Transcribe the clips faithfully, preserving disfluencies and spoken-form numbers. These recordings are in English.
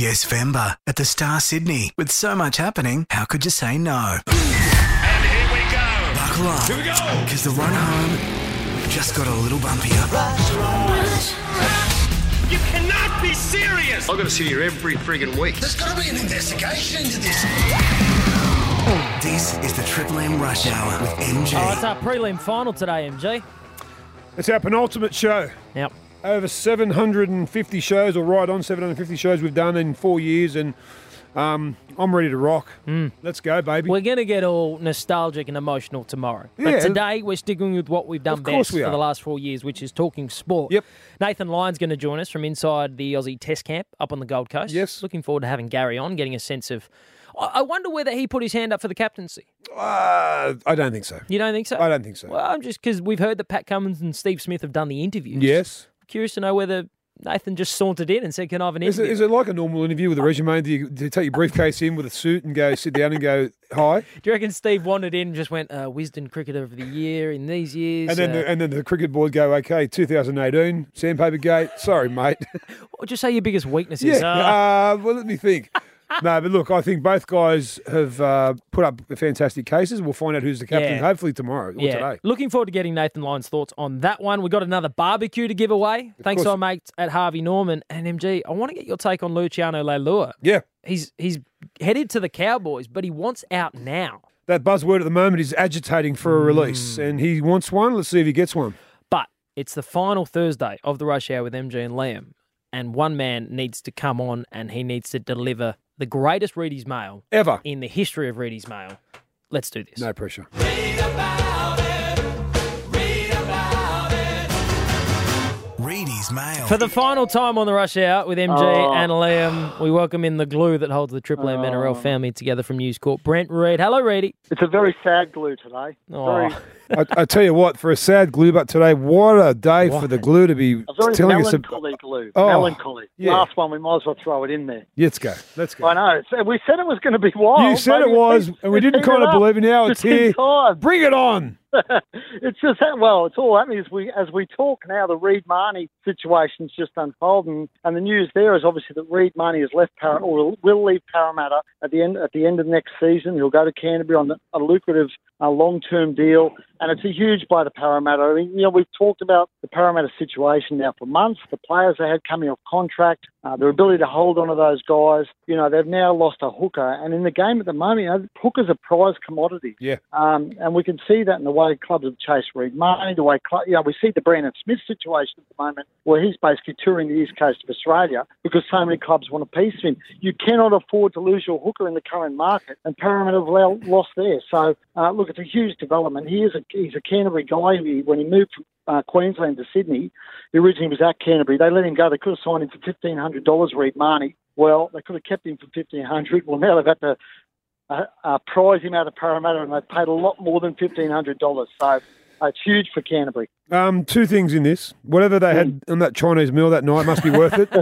Yes, Femba at the Star Sydney. With so much happening, how could you say no? And here we go. Buckle up. Here we go. Because the run home just got a little bumpier. Rush, rush, rush. You cannot be serious. I've got to sit here every friggin' week. There's got to be an investigation into this. This is the Triple M Rush Hour with M G. Oh, it's our prelim final today, M G. It's our penultimate show. Yep. Over seven hundred fifty shows, or right on seven hundred fifty shows we've done in four years, and um, I'm ready to rock. Mm. Let's go, baby. We're going to get all nostalgic and emotional tomorrow. Yeah. But today, we're sticking with what we've done Of course best we for are. the last four years, which is talking sport. Yep. Nathan Lyon's going to join us from inside the Aussie Test Camp up on the Gold Coast. Yes. Looking forward to having Gary on, getting a sense of... I I wonder whether he put his hand up for the captaincy. Uh, I don't think so. You don't think so? I don't think so. Well, I'm just because we've heard that Pat Cummins and Steve Smith have done the interviews. Yes. Curious to know whether Nathan just sauntered in and said, can I have an Is interview? it, is it like a normal interview with a resume? Do you, do you take your briefcase in with a suit and go sit down and go, hi? Do you reckon Steve wandered in and just went, uh, Wisden Cricketer of the Year in these years? And then, uh, the, and then the cricket board go, okay, two thousand eighteen, Sandpaper Gate. Sorry, mate. what would you say your biggest weakness yeah. is? Uh, Uh, well, let me think. No, but look, I think both guys have uh, put up fantastic cases. We'll find out who's the captain Yeah. hopefully tomorrow or yeah. today. Looking forward to getting Nathan Lyon's thoughts on that one. We've got another barbecue to give away. Thanks to course. our mates at Harvey Norman. And M G, I want to get your take on Luciano Leilua. Yeah. He's he's headed to the Cowboys, but he wants out now. That buzzword at the moment is agitating for a release, Mm. and he wants one. Let's see if he gets one. But it's the final Thursday of the Rush Hour with M G and Liam, and one man needs to come on and he needs to deliver the greatest Reedy's Mail Ever. in the history of Reedy's Mail. Let's do this. No pressure. Reedy's Mail. For the final time on the Rush Hour with M G Oh. and Liam, we welcome in the glue that holds the Triple M N R L family together from News Corp, Brent Reid. Hello, Reedy. It's a very sad glue today. Oh. Very, I, I tell you what, for a sad glue, but today, what a day What? for the glue to be a very telling us. melancholy glue. Oh, melancholy. yeah. Last one, we might as well throw it in there. Let's go. Let's go. I know. It's, we said it was going to be wild. You said Maybe it was, it's- and we it's didn't heated kind of up. believe it. Now it's in here. time. Bring it on. It's just that, well, it's all happening as we as we talk now. The Reed Marnie situation's just unfolding, and the news there is obviously that Reed Marnie has left Par- or will leave Parramatta at the end at the end of next season. He'll go to Canterbury on a lucrative uh, long term deal, and it's a huge blow to Parramatta. I mean, you know, we've talked about the Parramatta situation now for months. The players they had coming off contract, uh, their ability to hold on to those guys. You know, they've now lost a hooker, and in the game at the moment, you know, hookers are prized commodities. Yeah. Um, and we can see that in the way clubs have chased Reed Marnie, the way, cl- you know, we see the Brandon Smith situation at the moment where he's basically touring the east coast of Australia because so many clubs want a piece of him. You cannot afford to lose your hooker in the current market, and Parramatta have lo- lost there. So, uh, look, it's a huge development. He is a, he's a Canterbury guy. He, when he moved from uh, Queensland to Sydney, he originally was at Canterbury. They let him go. They could have signed him for fifteen hundred dollars, Reed Marnie. Well, they could have kept him for fifteen hundred dollars. Well, now they've had to Uh, uh, prize him out of Parramatta, and they paid a lot more than fifteen hundred dollars. So uh, it's huge for Canterbury. Um, two things in this. Whatever they had on that Chinese meal that night must be worth it.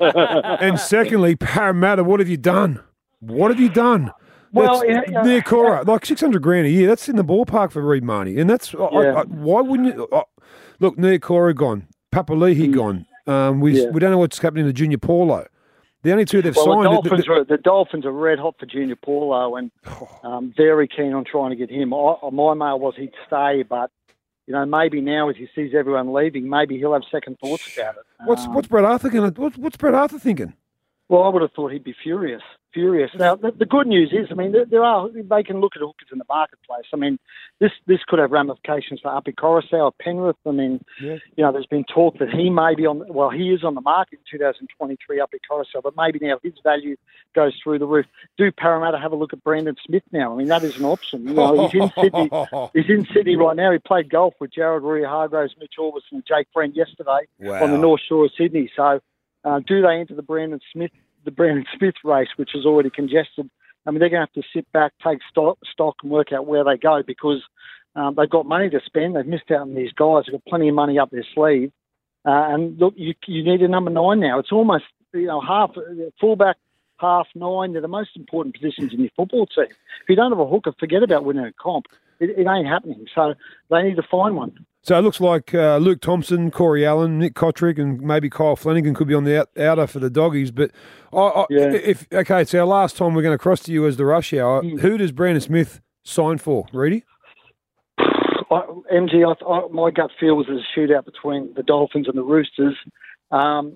And secondly, Parramatta, what have you done? What have you done? Well, That's yeah, yeah. near Cora, like six hundred grand a year. That's in the ballpark for Reed Marnie. And that's, I, Yeah. I, why wouldn't you? I, look, near Cora gone. Papali'i gone. Um, we, Yeah. we don't know what's happening to Junior Paulo. The only two they've Well, the signed. Dolphins, are, the Dolphins are red hot for Junior Paulo and um, very keen on trying to get him. I, my mail was he'd stay, but you know maybe now as he sees everyone leaving, maybe he'll have second thoughts about it. what's Um, what's Brett Arthur going to? What's, what's Brett Arthur thinking? Well, I would have thought he'd be furious. Furious. Now, the, the good news is, I mean, there, there are they can look at hookers in the marketplace. I mean, this this could have ramifications for Api Coruscant or Penrith. I mean, Yeah. you know, there's been talk that he may be on. Well, he is on the market in two thousand twenty-three, Api Coruscant, but maybe now his value goes through the roof. Do Parramatta have a look at Brandon Smith now? I mean, that is an option. You know, he's in Sydney. He's in Sydney right now. He played golf with Jared Rui Hargroves, Mitch Orbison, and Jake Friend yesterday on the North Shore of Sydney. So, uh, do they enter the Brandon Smith? the Brandon Smith race, which is already congested? I mean, they're going to have to sit back, take stock, stock and work out where they go because um, they've got money to spend. They've missed out on these guys. They've got plenty of money up their sleeve. Uh, and look, you, you need a number nine now. It's almost, you know, half, fullback, half, nine. They're the most important positions in your football team. If you don't have a hooker, forget about winning a comp. it, it ain't happening. So they need to find one. So it looks like uh, Luke Thompson, Corey Allen, Nick Kotrick, and maybe Kyle Flanagan could be on the out, outer for the Doggies. But I, I, Yeah. if okay, it's our last time we're going to cross to you as the rush hour. Mm. Who does Brandon Smith sign for, Reedy? I, M G, I, I, my gut feel was there's a shootout between the Dolphins and the Roosters. Um,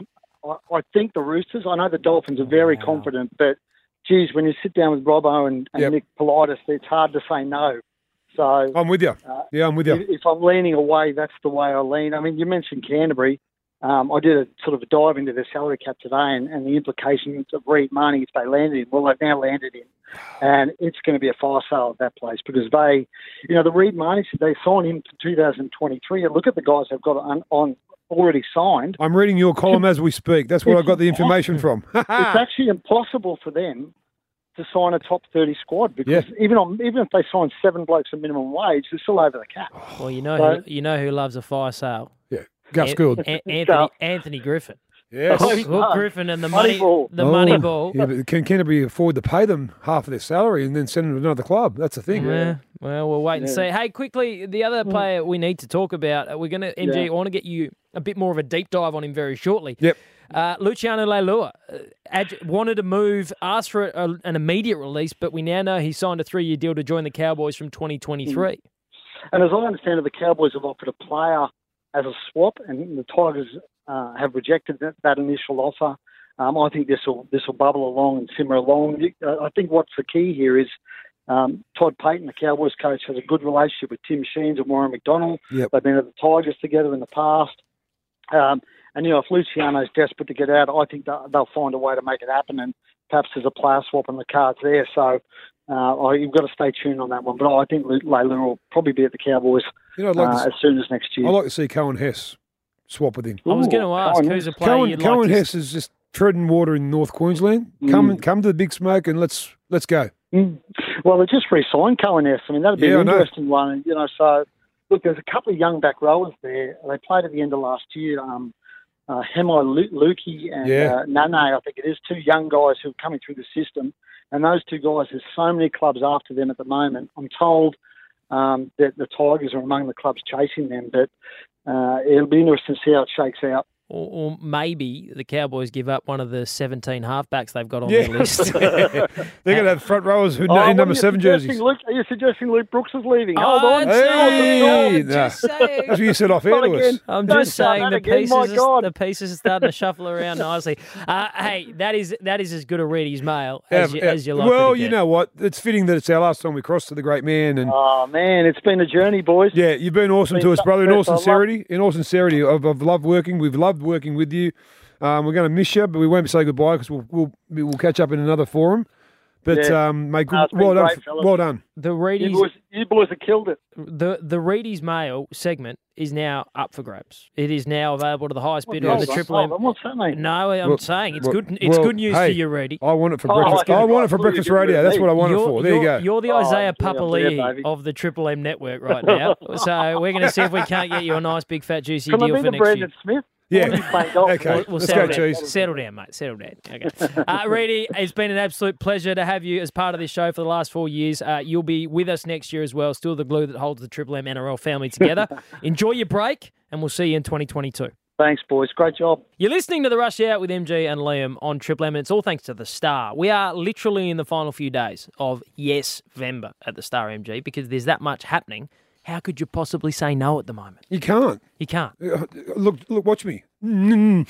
I, I think the Roosters, I know the Dolphins are very Wow. confident, but, geez, when you sit down with Robbo and, and Yep. Nick Politis, it's hard to say no. So I'm with you. Uh, Yeah, I'm with you. if, if I'm leaning away, that's the way I lean. I mean, you mentioned Canterbury. Um, I did a sort of a dive into their salary cap today and, and the implications of Reed Marnie if they landed in. Well, they've now landed in. And it's going to be a fire sale at that place because they, you know, the Reed Marnie, they signed him for two thousand twenty-three. And look at the guys they've got on, on already signed. I'm reading your column as we speak. That's where I got the information from. It's actually impossible for them to sign a top thirty squad because Yeah. even on even if they sign seven blokes at minimum wage, they're still over the cap. Well, you know, So- who, you know who loves a fire sale? Yeah, Gus An- Gould. An- Anthony, Gus. Anthony Griffin. Yes. Oh, Hook does. Griffin and the money, Moneyball. the Oh, money ball. Yeah, but can Canterbury afford to pay them half of their salary and then send them to another club? That's the thing. Yeah. Well, we'll wait and Yeah. see. Hey, quickly, the other player we need to talk about, uh, we're going to, M G, Yeah. I want to get you a bit more of a deep dive on him very shortly. Yep. Uh, Luciano Leilua uh, ad- wanted to move, asked for a, an immediate release, but we now know he signed a three-year deal to join the Cowboys from twenty twenty-three. And as I understand it, the Cowboys have offered a player as a swap, and the Tigers uh, have rejected that, that initial offer. Um, I think this will this will bubble along and simmer along. Uh, I think what's the key here is um, Todd Payton, the Cowboys coach, has a good relationship with Tim Sheens and Warren McDonald. Yep. They've been at the Tigers together in the past. Um, and, you know, if Luciano's desperate to get out, I think they'll, they'll find a way to make it happen, and perhaps there's a player swap on the cards there. So uh, you've got to stay tuned on that one. But I think Leilua will probably be at the Cowboys You know, I'd like, uh, to, as soon as next year. I'd like to see Cohen Hess swap with him. I was Ooh, going to ask, Cohen who's a Hess. player Cohen, you'd Cohen like to Hess is just treading water in North Queensland. Come come to the big smoke and let's let's go. Mm. Well, they just re-signed Cohen Hess. I mean, that'd be Yeah, I an know. interesting one. You know, so look, there's a couple of young back rowers there. They played at the end of last year. Um, uh, Hemai Lu- Lukey and Yeah. uh, Nane, I think it is, two young guys who are coming through the system. And those two guys, there's so many clubs after them at the moment. I'm told um, that the Tigers are among the clubs chasing them, but uh, it'll be interesting to see how it shakes out. Or, or maybe the Cowboys give up one of the seventeen halfbacks they've got on Yeah. their list. They're going to have front rowers who Oh, in what number are you seven suggesting, jerseys. Luke, are you suggesting Luke Brooks is leaving? Oh, Hold on. I'm Hey, I'm nah. just saying. That's what you said off air Not to again. us. I'm Don't just start saying that the again, my pieces, God. the pieces are starting to shuffle around nicely. Uh, hey, that is that is as good a Reedy's mail as, Yeah, you, yeah. as you like. well, it to you get. know what? It's fitting that it's our last time we cross to the great man. And Oh, man, it's been a journey, boys. yeah, you've been awesome Been to us, something brother. In all special. I love- sincerity, in all sincerity, I've, I've loved working. We've loved working with you. Um, we're going to miss you, but we won't say goodbye because we'll, we'll we'll catch up in another forum. But Yeah. um, mate, good, No, it's been well done, great, fellas. well done. The You Reedy's boys, you boys have killed it. the the Reedy's mail segment is now up for grabs. It is now available to the highest bidder on Hold the on, Triple hold M. on, What's that mean? No, I'm Well, saying it's well, good. It's well, good news hey, for you, Reedy. I want it for Oh, breakfast. I I, get want it. it for I thought breakfast you were radio. giving That's me. what I want it You're, for. There you you're- go. You're the Oh, Isaiah gee, I'm there, Papali'i baby. of the Triple M network right now. So we're going to see if we can't get you a nice, big, fat, juicy Can I deal be for the next year. Brandon Smith? Yeah. I wanna be playing golf. Okay. We'll, we'll Let's settle go, down. Cheese. Settle down, mate. Settle down. Okay. Uh, Reedy, it's been an absolute pleasure to have you as part of this show for the last four years. Uh, you'll be with us next year as well. Still the glue that holds the Triple M N R L family together. Enjoy your break, and we'll see you in twenty twenty-two. Thanks, boys. Great job. You're listening to The Rush Hour with M G and Liam on Triple M, and it's all thanks to The Star. We are literally in the final few days of Yes Vember at The Star, M G, because there's that much happening. How could you possibly say no at the moment? You can't. You can't. Uh, Look, look, watch me. Mm,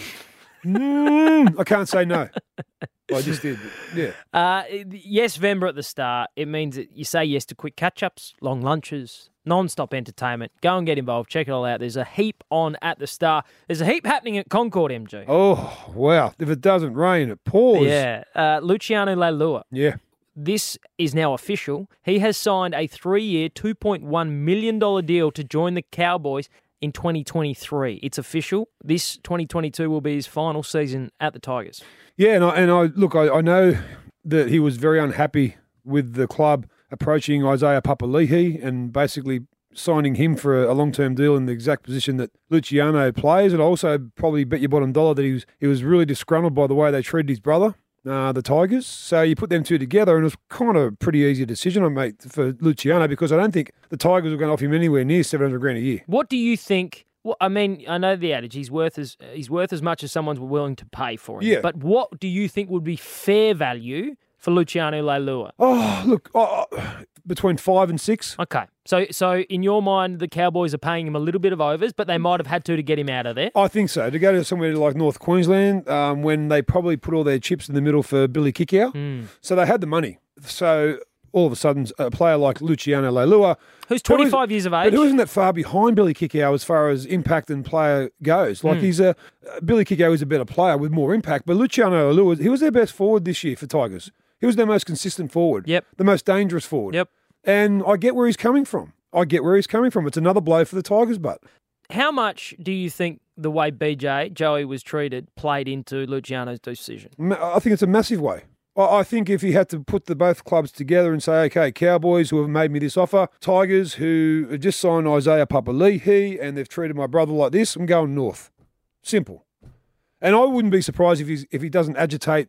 mm, I can't say no. Well, I just did. Yeah. Uh, yes, Vember at the start. It means that you say yes to quick catch-ups, long lunches, non-stop entertainment. Go and get involved. Check it all out. There's a heap on at the Star. There's a heap happening at Concord, M G. Oh, wow. If it doesn't rain, it pours. Yeah. Uh, Luciano Leilua. Yeah. This is now official. He has signed a three-year, two point one million dollars deal to join the Cowboys in twenty twenty-three. It's official. This twenty twenty-two will be his final season at the Tigers. Yeah, and I, and I look, I, I know that he was very unhappy with the club approaching Isaiah Papali'i and basically signing him for a, a long-term deal in the exact position that Luciano plays. And I also probably bet your bottom dollar that he was he was really disgruntled by the way they treated his brother uh, the Tigers. So you put them two together, and it was kind of a pretty easy decision I made for Luciano because I don't think the Tigers were going to offer him anywhere near seven hundred grand a year. What do you think? Well, I mean, I know the adage, he's worth as he's worth as much as someone's willing to pay for him. Yeah. But what do you think would be fair value for Luciano Leilua? Oh, look, oh, between five and six. Okay. So so in your mind, the Cowboys are paying him a little bit of overs, but they might have had to to get him out of there. I think so. To go to somewhere like North Queensland, um, when they probably put all their chips in the middle for Billy Kickow. Mm. So they had the money. So all of a sudden, a player like Luciano Leilua, who's twenty-five years of age, but who isn't that far behind Billy Kickow as far as impact and player goes. Like Mm. he's a uh, Billy Kickow is a better player with more impact, but Luciano Leilua, he was their best forward this year for Tigers. He was their most consistent forward. Yep. The most dangerous forward. Yep. And I get where he's coming from. I get where he's coming from. It's another blow for the Tigers, but How much do you think the way B J, Joey, was treated played into Luciano's decision? ma- I think it's a massive way. I I think if he had to put the both clubs together and say, okay, Cowboys who have made me this offer, Tigers who have just signed Isaiah Papali'i and they've treated my brother like this, I'm going north. Simple. And I wouldn't be surprised if he's, if he doesn't agitate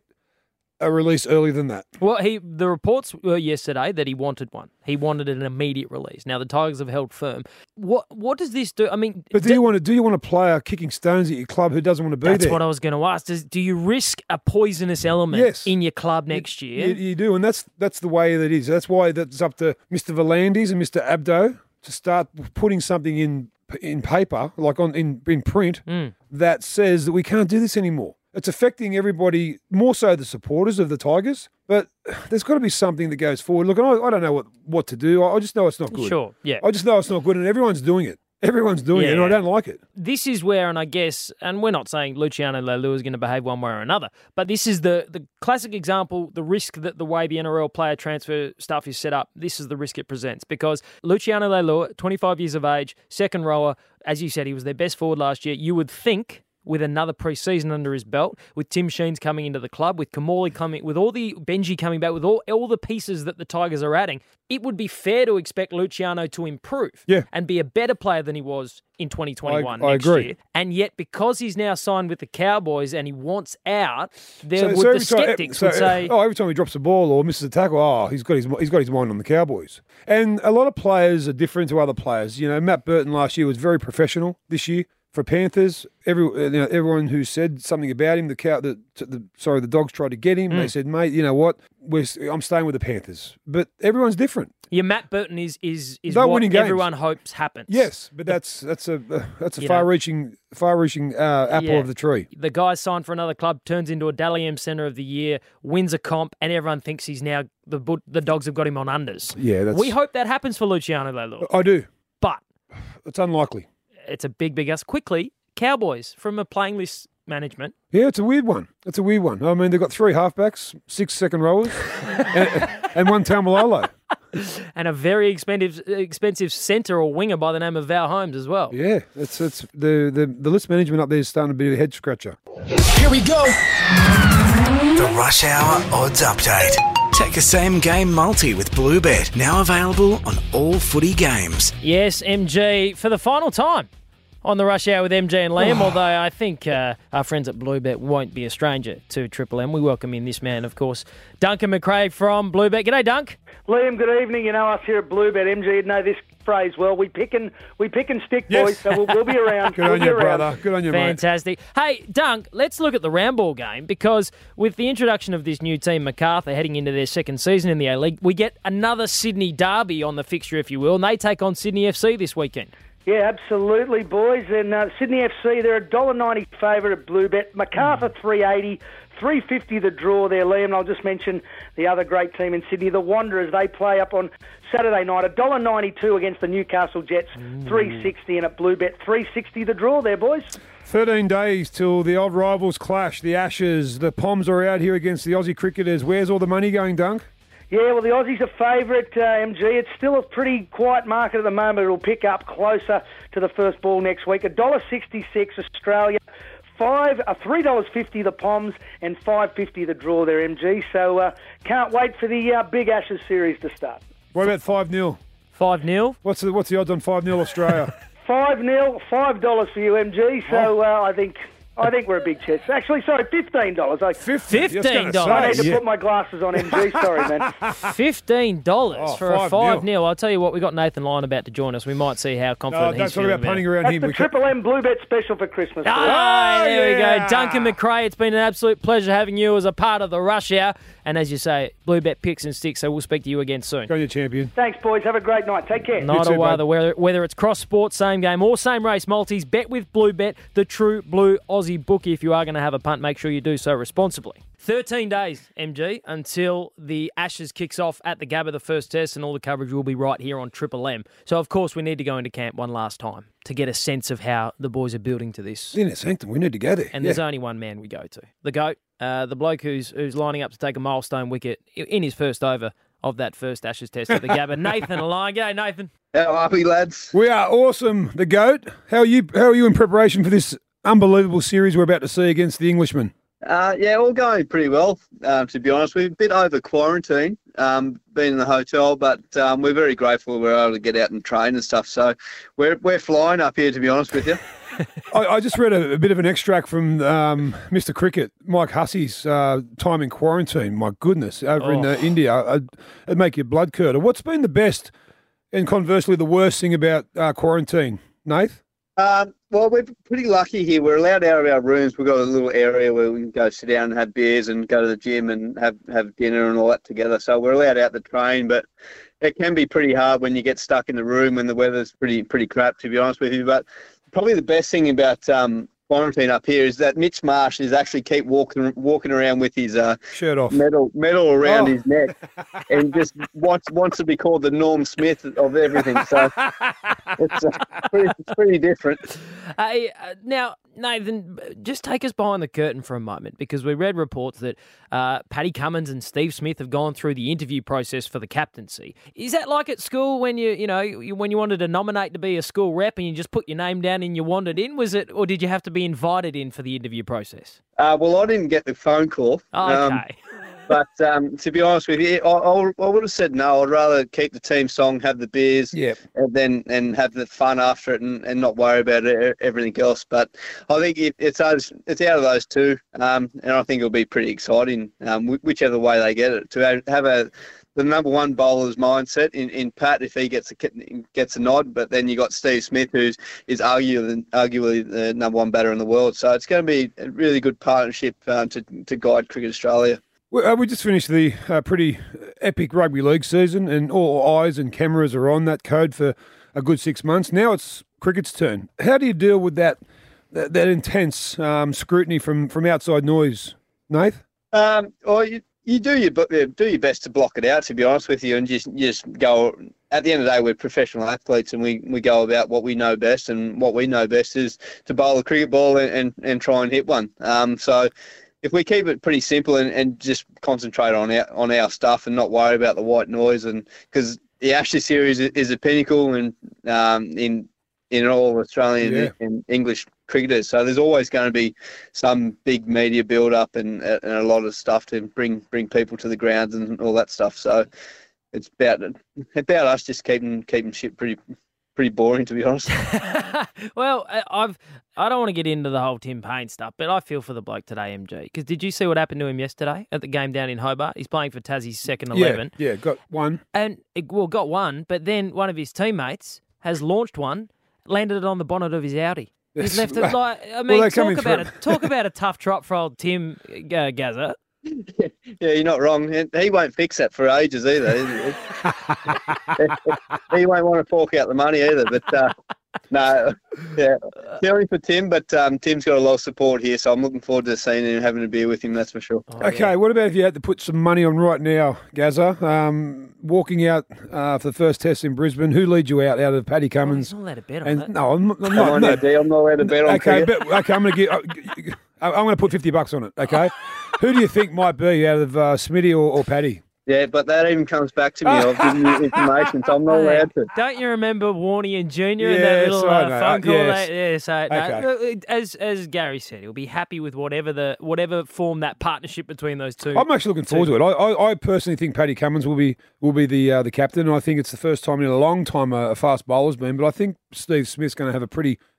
a release earlier than that. Well, he the reports were yesterday that he wanted one. He wanted an immediate release. Now the Tigers have held firm. What what does this do? I mean, But do d- you want to do you want a player kicking stones at your club who doesn't want to be that's there? what I was going to ask. Does, do you risk a poisonous element Yes. in your club next year? You, you do, and that's that's the way that it is. That's why that's up to Mister Volandis and Mister Abdo to start putting something in in paper, like on in, in print, Mm. that says that we can't do this anymore. It's affecting everybody, more so the supporters of the Tigers, but there's got to be something that goes forward. Look, I, I don't know what, what to do. I, I just know it's not good. Sure, yeah. I just know it's not good, and everyone's doing it. Everyone's doing it, and Yeah. I don't like it. This is where, and I guess, and we're not saying Luciano Leilua is going to behave one way or another, but this is the, the classic example, the risk that the way the N R L player transfer stuff is set up, this is the risk it presents. Because Luciano Leilua, twenty-five years of age, second rower, as you said, he was their best forward last year. You would think, with another pre-season under his belt, with Tim Sheens coming into the club, with Kamali coming, with all the Benji coming back, with all, all the pieces that the Tigers are adding, it would be fair to expect Luciano to improve Yeah. and be a better player than he was in twenty twenty-one I- I next agree. year. And yet, because he's now signed with the Cowboys and he wants out, there So- would so the every time- skeptics so, would say, "Oh, every time he drops a ball or misses a tackle, oh, he's got his he's got his mind on the Cowboys." And a lot of players are different to other players. You know, Matt Burton last year was very professional. This year for Panthers, every you know, everyone who said something about him, the cow, the, the sorry, the Dogs tried to get him. Mm. They said, "Mate, you know what? We're, I'm staying with the Panthers." But everyone's different. yeah, Matt Burton is is is They're what winning games. everyone hopes happens. Yes, but that's that's a uh, that's a You know. far-reaching far-reaching uh, apple Yeah. of the tree. The guy signed for another club, turns into a Dally M Centre of the Year, wins a comp, and everyone thinks he's now the bu- the Dogs have got him on unders. Yeah, that's. We hope that happens for Luciano Leilua, I do. but It's unlikely. it's a big, big ask. Quickly, Cowboys from a playing list management. Yeah, it's a weird one. It's a weird one. I mean, they've got three halfbacks, six second rowers, and, and one Taumalolo. And a very expensive expensive centre or winger by the name of Val Holmes as well. Yeah, it's it's the, the the list management up there is starting to be a head scratcher. Here we go. The Rush Hour Odds Update. Take a same game multi with Bluebet. Now available on all footy games. Yes, M G, for the final time on the Rush Hour with M G and Liam, although I think uh, our friends at Bluebet won't be a stranger to Triple M. We welcome in this man, of course, Duncan McRae from Bluebet. G'day, Dunk. Liam, good evening. You know us here at Bluebet. M G would know this phrase well. We pick and we pick and stick, Yes. boys. So we'll, we'll be around. Good we'll on be you, around. brother. Good on you, mate. Fantastic. Hey, Dunk, let's look at the Roundball game because with the introduction of this new team, MacArthur, heading into their second season in the A-League, we get another Sydney derby on the fixture, if you will, and they take on Sydney F C this weekend. Yeah, absolutely, boys. And uh, Sydney F C, they're a one dollar ninety favourite at Bluebet. MacArthur three eighty, three fifty the draw there, Liam. And I'll just mention the other great team in Sydney, the Wanderers. They play up on Saturday night, one dollar ninety-two against the Newcastle Jets, three sixty, and at Bluebet, three sixty the draw there, boys. Thirteen days till the old rivals clash. The Ashes, the Poms are out here against the Aussie cricketers. Where's all the money going, Dunk? Yeah, well, the Aussies are favourite, uh, M G. It's still a pretty quiet market at the moment. It'll pick up closer to the first ball next week. one dollar sixty-six Australia, five, uh, three dollars fifty the Poms, and five fifty the draw there, M G. So uh, can't wait for the uh, big Ashes series to start. What about five nil? five nil. What's the what's the odds on five nil Australia? five nil, five dollars for you, M G. So uh, I think I think we're a big chance. Actually, sorry, fifteen dollars. I, Fifteen I dollars. need to Yeah. put my glasses on, M G. Sorry, man. Fifteen dollars Oh, for a five five nil. nil. I'll tell you what, we got Nathan Lyon about to join us. We might see how No, confident don't he's talk feeling about punting around That's him. the We ca- Triple M Blue Bet special for Christmas. boys. Ah, there yeah. we go. Duncan McRae, it's been an absolute pleasure having you as a part of the Rush Hour. And as you say, Blue Bet picks and sticks, so we'll speak to you again soon. Go on, you champion. Thanks, boys. Have a great night. Take care. Not too, a bud. whether, whether whether it's cross sport, same game, or same race multis, bet with Blue Bet, the true blue Aussie bookie. If you are going to have a punt, make sure you do so responsibly. thirteen days, M G, until the Ashes kicks off at the Gabba, the first test, and all the coverage will be right here on Triple M. So, of course, we need to go into camp one last time to get a sense of how the boys are building to this. In a sanctum, we need to go there. And yeah. there's only one man we go to. The GOAT, uh, the bloke who's who's lining up to take a milestone wicket in his first over of that first Ashes test at the Gabba. Nathan Lyon. G'day, Nathan. How are we, lads? We are awesome, the GOAT. How are you How are you in preparation for this unbelievable series we're about to see against the Englishmen? Uh, yeah, all going pretty well, um, to be honest. We're a bit over quarantine, um, being in the hotel, but um, we're very grateful we were able to get out and train and stuff. So we're we're flying up here, to be honest with you. I, I just read a, a bit of an extract from um, Mister Cricket, Mike Hussey's uh, time in quarantine. My goodness, over in uh, India. Uh, it'd make your blood curdle. What's been the best and conversely the worst thing about uh, quarantine, Nath? Um, well, we're pretty lucky here. We're allowed out of our rooms. We've got a little area where we can go sit down and have beers and go to the gym and have, have dinner and all that together. So we're allowed out to train, but it can be pretty hard when you get stuck in the room when the weather's pretty pretty crap, to be honest with you. But probably the best thing about um, quarantine up here is that Mitch Marsh is actually keep walking walking around with his uh, Shirt off. medal medal around Oh. his neck, and just wants wants to be called the Norm Smith of everything. So it's, uh, pretty, it's pretty different. Hey, uh, now, Nathan, just take us behind the curtain for a moment, because we read reports that uh, Paddy Cummins and Steve Smith have gone through the interview process for the captaincy. Is that like at school when you, you know, you- when you wanted to nominate to be a school rep and you just put your name down and you wandered in? Was it, or did you have to be invited in for the interview process? Uh, well, I didn't get the phone call. Oh, Um, okay. But um, to be honest with you, I, I, I would have said no. I'd rather keep the team song, have the beers, Yep. and then and have the fun after it, and, and not worry about it, everything else. But I think it, it's those, it's out of those two, um, and I think it'll be pretty exciting, um, wh- whichever way they get it. To have- have a the number one bowler's mindset in, in Pat if he gets a gets a nod, but then you got Steve Smith, who's is arguably arguably the number one batter in the world. So it's going to be a really good partnership um, to to guide Cricket Australia. We, uh, we just finished the uh, pretty epic rugby league season, and all eyes and cameras are on that code for a good six months. Now it's cricket's turn. How do you deal with that that, that intense um, scrutiny from, from outside noise, Nath? Um, or you, you do your bu- do your best to block it out, to be honest with you, and just you just go. At the end of the day, we're professional athletes, and we, we go about what we know best, and what we know best is to bowl a cricket ball and, and, and try and hit one. Um, so if we keep it pretty simple and, and just concentrate on our on our stuff and not worry about the white noise, and because the Ashes series is, is a pinnacle and um, in in all Australian Yeah. and English cricketers. So there's always going to be some big media build up and, and a lot of stuff to bring bring people to the grounds and all that stuff. So it's about about us just keeping keeping shit pretty pretty boring, to be honest. Well, I- I've I don't want to get into the whole Tim Payne stuff, but I feel for the bloke today, M G. Because did you see what happened to him yesterday at the game down in Hobart? He's playing for Tassie's second eleven, Yeah, yeah, got one. and it, well, got one, but then one of his teammates has launched one, landed it on the bonnet of his Audi. He's left it like I mean, they're talk coming about a through. talk about a tough trot for old Tim uh, Gazza. Yeah, you're not wrong. He won't fix that for ages either. He won't want to fork out the money either. But uh, no, yeah, feeling for Tim. But um, Tim's got a lot of support here, so I'm looking forward to seeing him, having a beer with him. That's for sure. Oh, Okay, yeah. what about if you had to put some money on right now, Gazza? Um, walking out uh, for the first test in Brisbane, who leads you out out of Paddy Oh, Cummins? he's not allowed to bet on and that. no, I'm, I'm Come not. on, No, Eddie, I'm not allowed to bet on okay, cricket. but, okay, I'm going to give. I'm going to put fifty bucks on it. Okay, who do you think might be out of uh, Smitty or, or Paddy? Yeah, but that even comes back to me. I've given you information, so I'm not Hey, allowed to. don't you remember Warney and Junior and Yes, that little I uh, know. phone Uh, call? yes. They- yeah, so no, Okay. look, as as Gary said, he'll be happy with whatever the whatever form that partnership between those two. I'm actually looking forward to it. I, I, I personally think Paddy Cummins will be will be the uh, the captain. And I think it's the first time in a long time a, a fast bowler's been. But I think Steve Smith's going to have a pretty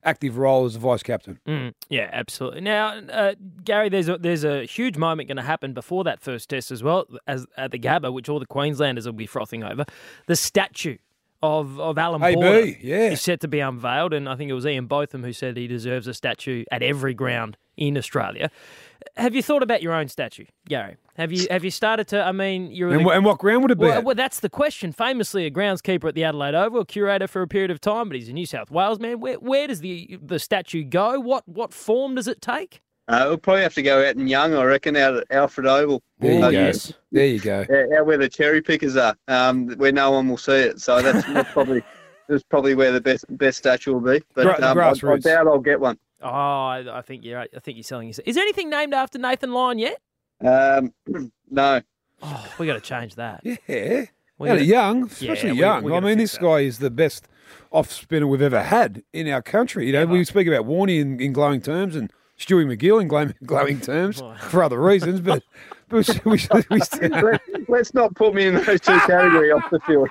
active role as the vice captain. Mm, yeah, absolutely. Now, uh, Gary, there's a, there's a huge moment going to happen before that first test as well, as at the Gabba, which all the Queenslanders will be frothing over. The statue of, of Alan A B, Border yeah. is set to be unveiled, and I think it was Ian Botham who said he deserves a statue at every ground in Australia. Have you thought about your own statue, Gary? Have you have you started to, I mean... you're And, the, wh- and what ground would it be well, at? well, that's the question. Famously a groundskeeper at the Adelaide Oval, a curator for a period of time, but he's a New South Wales man. Where where does the the statue go? What what form does it take? Uh, we'll probably have to go out in Young, I reckon, out at Alfred Oval. There you Uh, go. yes. There you go. Yeah, out where the cherry pickers are, um, where no one will see it. So that's, that's probably that's probably where the best best statue will be. But Gra- um, I, I grassroots. doubt I'll get one. Oh, I, I think you're. I think you're selling yourself. Is there anything named after Nathan Lyon yet? Um, no. Oh, we got to change that. Yeah. We Out gotta- at Young, especially Yeah, we- Young. we I gotta mean, fix this that. guy is the best off spinner we've ever had in our country. You know, we speak about Warney in, in glowing terms and Stewie McGill in glowing, glowing terms for other reasons, but, but we, we, we still, Let, let's not put me in those two categories off the field.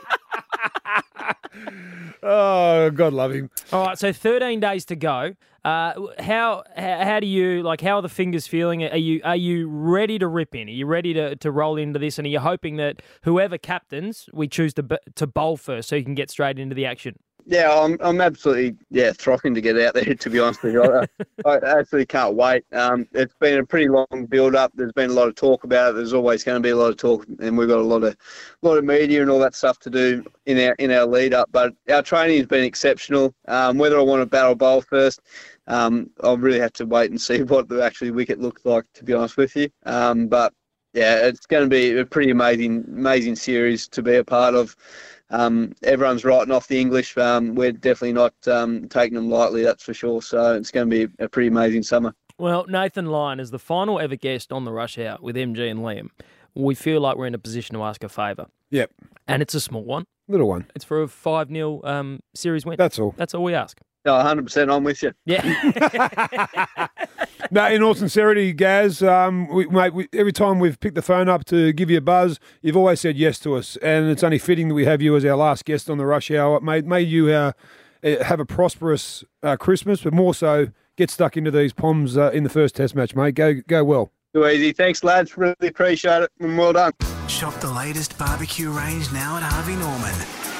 oh, God love him. All right, so thirteen days to go. Uh, how, how how do you like? How are the fingers feeling? Are you are you ready to rip in? Are you ready to, to roll into this? And are you hoping that whoever captains, we choose to b- to bowl first, so you can get straight into the action? Yeah, I'm I'm absolutely yeah throcking to get out there. To be honest with you, I, I actually can't wait. Um, it's been a pretty long build up. There's been a lot of talk about it. There's always going to be a lot of talk, and we've got a lot of lot of media and all that stuff to do in our in our lead up. But our training has been exceptional. Um, whether I want to battle bowl first, um, I'll really have to wait and see what the actually wicket looks like. To be honest with you, um, but yeah, it's going to be a pretty amazing amazing series to be a part of. Um, everyone's writing off the English. Um, we're definitely not um, taking them lightly, that's for sure. So it's going to be a pretty amazing summer. Well, Nathan Lyon is the final ever guest on the Rush Hour with M G and Liam. We feel like we're in a position to ask a favour. Yep. And it's a small one. Little one. It's for a five nil um, series win. That's all. That's all we ask. No, one hundred percent I'm with you. Yeah. No, in all sincerity, Gaz, um, we, mate, we, every time we've picked the phone up to give you a buzz, you've always said yes to us, and it's only fitting that we have you as our last guest on the Rush Hour. May, may you uh, uh, have a prosperous uh, Christmas, but more so, get stuck into these Poms uh, in the first Test match, mate. Go, go well. Too easy. Thanks, lads. Really appreciate it, and well done. Shop the latest barbecue range now at Harvey Norman.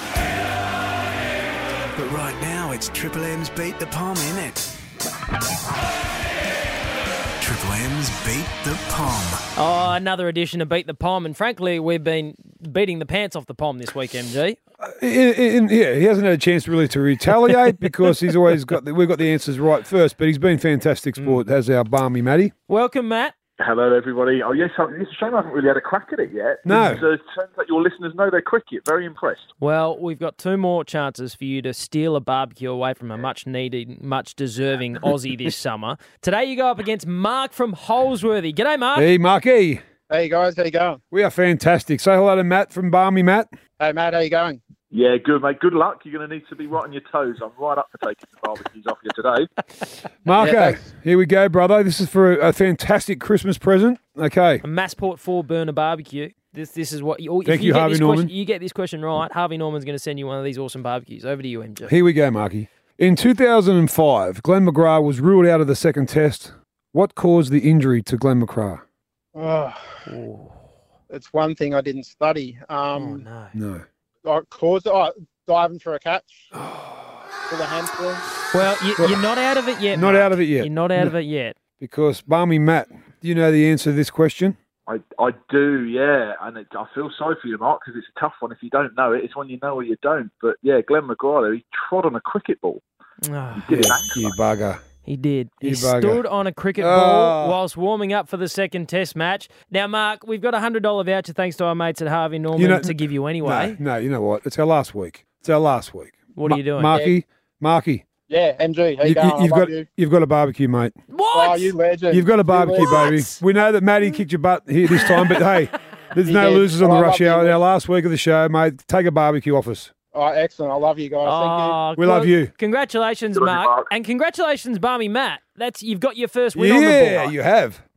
But right now, it's Triple M's Beat the Pom, innit? Triple M's Beat the Pom. Oh, another edition of Beat the Pom. And frankly, we've been beating the pants off the Pom this week, M G. In, in, yeah, he hasn't had a chance really to retaliate because he's always got the, we've got the answers right first, but he's been fantastic sport, mm. has our balmy Matty. Welcome, Matt. Hello, everybody. Oh, yes, it's a shame I haven't really had a crack at it yet. No. It uh, turns out your listeners know their cricket. Very impressed. Well, we've got two more chances for you to steal a barbecue away from a much-needed, much-deserving Aussie this summer. Today you go up against Mark from Holsworthy. G'day, Mark. Hey, Marky. Hey, guys. How you going? We are fantastic. Say hello to Matt from Balmy Matt. Hey, Matt. How you going? Yeah, good, mate. Good luck. You're going to need to be right on your toes. I'm right up for taking some barbecues off you today. Marco, Yeah, here we go, brother. This is for a, a fantastic Christmas present. Okay. A Massport four burner barbecue. This this is what you. If Thank you, you, get Harvey this Norman. Question, you get this question right, Harvey Norman's going to send you one of these awesome barbecues. Over to you, M J. Here we go, Marky. In two thousand five, Glenn McGrath was ruled out of the second test. What caused the injury to Glenn McGrath? Oh, Oh, it's one thing I didn't study. oh Um, no. No. I caused oh, diving for a catch for the hamstring. Well, you, you're not out of it yet. Not Mark. out of it yet. You're not out of it yet. Because, Balmy Matt, do you know the answer to this question? I, I do, yeah. And it, I feel sorry for you, Mark, because it's a tough one. If you don't know it, it's when you know or you don't. But, yeah, Glenn McGrath, he trod on a cricket ball. Oh, Did it Yeah, actually. you bugger. he did. He You bugger. stood on a cricket ball Oh. whilst warming up for the second test match. Now, Mark, we've got a one hundred dollars voucher thanks to our mates at Harvey Norman You know- to give you anyway. No, no, you know what? It's our last week. It's our last week. What are you doing? Marky, Marky, Yeah, M G. How you, you, going? have I love got, you. you've got a barbecue, mate. What? Oh, you legend. You've got a barbecue, legend. baby. We know that Matty kicked your butt here this time, but hey, there's He no did. losers on Oh, the I rush love you, hour. mate. Our last week of the show, mate. Take a barbecue off us. Oh, excellent. I love you guys. Oh, We well, love you. Congratulations, Good on you, Mark. Mark. And congratulations, Barmy Matt. That's You've got your first win Yeah, on the board. you have.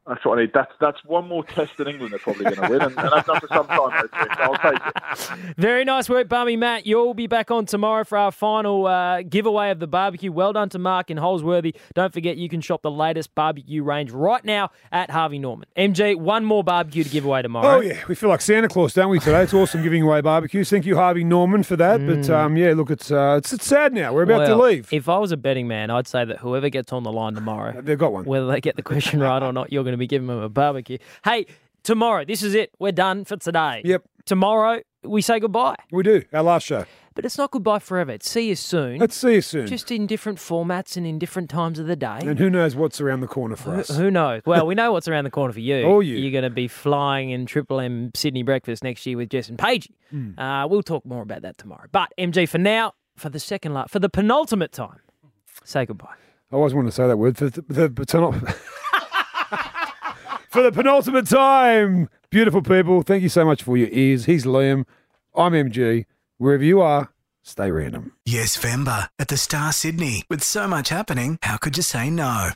That's what I need. That's that's one more test than England are probably going to win, and, and that's not for some time. So I'll take it. Very nice work, Bummy Matt. You'll be back on tomorrow for our final uh, giveaway of the barbecue. Well done to Mark in Holsworthy. Don't forget you can shop the latest barbecue range right now at Harvey Norman. M G, one more barbecue to give away tomorrow. Oh, yeah. We feel like Santa Claus, don't we, today? It's awesome giving away barbecues. Thank you, Harvey Norman, for that. Mm. But, um, yeah, look, it's, uh, it's it's sad now. We're about Well, to leave. If I was a betting man, I'd say that whoever gets on the line tomorrow, They've got one. whether they get the question right or not, you're going to be giving them a barbecue. Hey, tomorrow, this is it. We're done for today. Yep. Tomorrow, we say goodbye. We do. Our last show. But it's not goodbye forever. It's see you soon. Let's see you soon. Just in different formats and in different times of the day. And who knows what's around the corner for Who, us. who knows? Well, we know what's around the corner for you. Oh, you. You're going to be flying in Triple M Sydney breakfast next year with Jess and Paige. Mm. Uh, we'll talk more about that tomorrow. But, M G, for now, for the second last, for the penultimate time, say goodbye. I always wanted to say that word. For the, the, the, for the penultimate time, beautiful people, thank you so much for your ears. He's Liam. I'm M G. Wherever you are, stay random. Yes, Femba at the Star Sydney. With so much happening, how could you say no?